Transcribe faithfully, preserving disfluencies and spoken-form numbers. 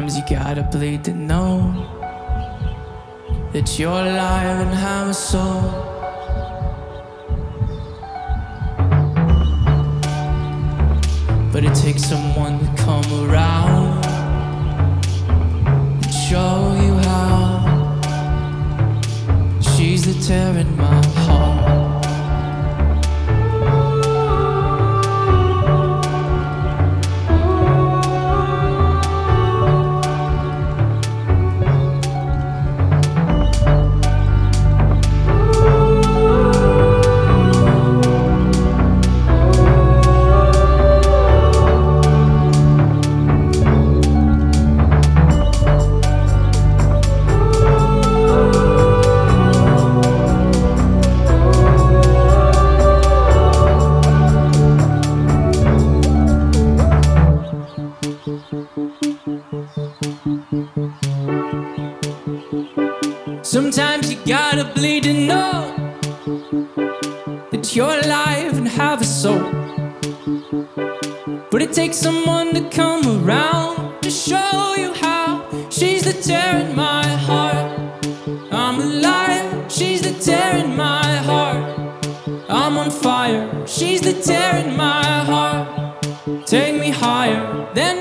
Sometimes you gotta bleed to know that you're alive and have a soul. But it takes someone to come around and show you how. She's the tear in my heart. Sometimes you gotta bleed to know that you're alive and have a soul. But it takes someone to come around to show you how. She's the tear in my heart. I'm alive, she's the tear in my heart. I'm on fire, she's the tear in my heart. Take me higher than